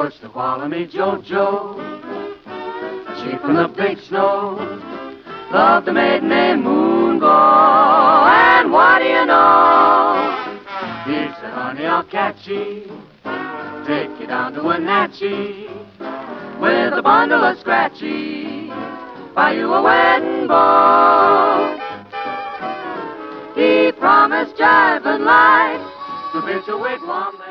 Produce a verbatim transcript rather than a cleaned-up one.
touched the Wallaby Jojo, she from the big snow, loved the maiden named Moon Go, and what do you know? He said, honey, I'll catch ye, take you down to Wenatchee, with a bundle of scratchy, buy you a wedding bow. He promised jive and life to build your wigwam there.